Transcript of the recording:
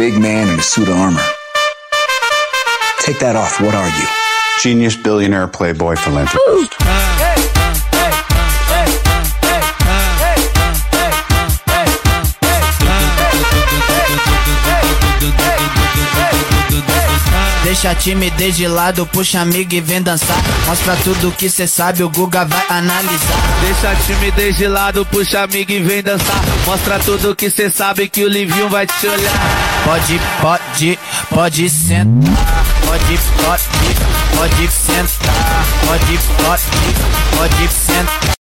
big man in a suit of armor. Take that off, what are you? Genius, billionaire, playboy, philanthropist. Deixa a timidez de lado, puxa amigo e vem dançar. Mostra tudo que cê sabe, o Guga vai analisar. Deixa a timidez de lado, puxa amigo e vem dançar. Mostra tudo que cê sabe que o Livinho vai te olhar. Pode sentar. Pode sentar. Pode sentar.